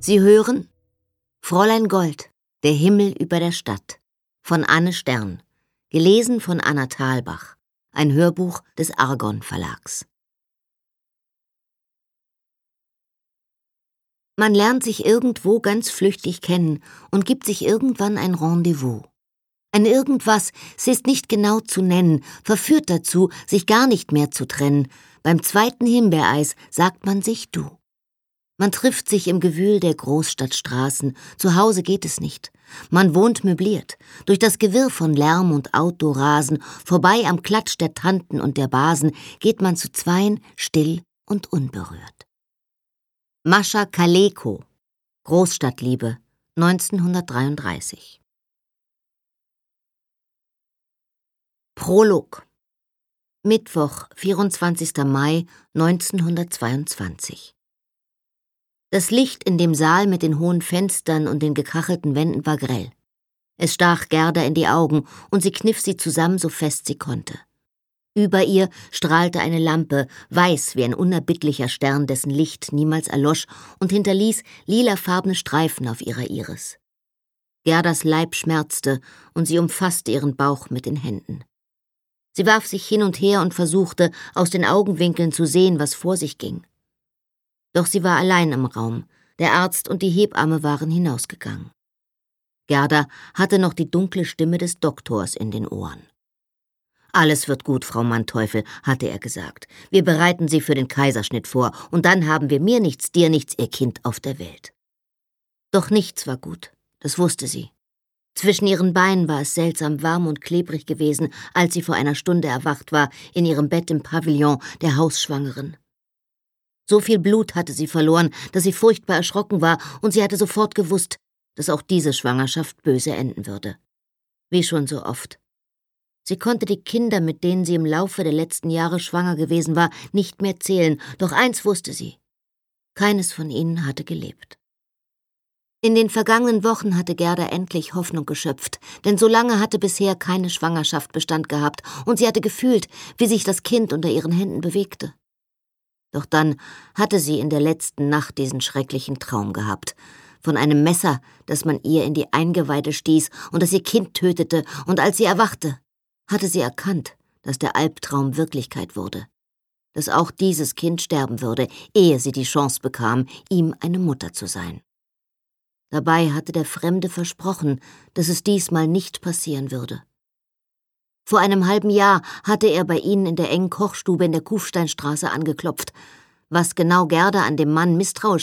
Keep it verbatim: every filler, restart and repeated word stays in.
Sie hören Fräulein Gold, der Himmel über der Stadt von Anne Stern, gelesen von Anna Thalbach, ein Hörbuch des Argon Verlags. Man lernt sich irgendwo ganz flüchtig kennen und gibt sich irgendwann ein Rendezvous. Ein Irgendwas, es ist nicht genau zu nennen, verführt dazu, sich gar nicht mehr zu trennen. Beim zweiten Himbeereis sagt man sich du. Man trifft sich im Gewühl der Großstadtstraßen, zu Hause geht es nicht. Man wohnt möbliert, durch das Gewirr von Lärm und Autorasen, vorbei am Klatsch der Tanten und der Basen, geht man zu zweien still und unberührt. Mascha Kaleko, Großstadtliebe, neunzehnhundertdreiunddreißig. Prolog. Mittwoch, vierundzwanzigster Mai neunzehnhundertzweiundzwanzig. Das Licht in dem Saal mit den hohen Fenstern und den gekachelten Wänden war grell. Es stach Gerda in die Augen, und sie kniff sie zusammen, so fest sie konnte. Über ihr strahlte eine Lampe, weiß wie ein unerbittlicher Stern, dessen Licht niemals erlosch und hinterließ lilafarbene Streifen auf ihrer Iris. Gerdas Leib schmerzte, und sie umfasste ihren Bauch mit den Händen. Sie warf sich hin und her und versuchte, aus den Augenwinkeln zu sehen, was vor sich ging. Doch sie war allein im Raum, der Arzt und die Hebamme waren hinausgegangen. Gerda hatte noch die dunkle Stimme des Doktors in den Ohren. »Alles wird gut, Frau Manteuffel«, hatte er gesagt. »Wir bereiten Sie für den Kaiserschnitt vor, und dann haben wir mir nichts, dir nichts, Ihr Kind auf der Welt.« Doch nichts war gut, das wusste sie. Zwischen ihren Beinen war es seltsam warm und klebrig gewesen, als sie vor einer Stunde erwacht war, in ihrem Bett im Pavillon der Hausschwangeren. So viel Blut hatte sie verloren, dass sie furchtbar erschrocken war, und sie hatte sofort gewusst, dass auch diese Schwangerschaft böse enden würde. Wie schon so oft. Sie konnte die Kinder, mit denen sie im Laufe der letzten Jahre schwanger gewesen war, nicht mehr zählen, doch eins wusste sie: keines von ihnen hatte gelebt. In den vergangenen Wochen hatte Gerda endlich Hoffnung geschöpft, denn so lange hatte bisher keine Schwangerschaft Bestand gehabt, und sie hatte gefühlt, wie sich das Kind unter ihren Händen bewegte. Doch dann hatte sie in der letzten Nacht diesen schrecklichen Traum gehabt, von einem Messer, das man ihr in die Eingeweide stieß und das ihr Kind tötete, und als sie erwachte, hatte sie erkannt, dass der Albtraum Wirklichkeit wurde, dass auch dieses Kind sterben würde, ehe sie die Chance bekam, ihm eine Mutter zu sein. Dabei hatte der Fremde versprochen, dass es diesmal nicht passieren würde. Vor einem halben Jahr hatte er bei ihnen in der engen Kochstube in der Kufsteinstraße angeklopft. Was genau Gerda an dem Mann misstrauisch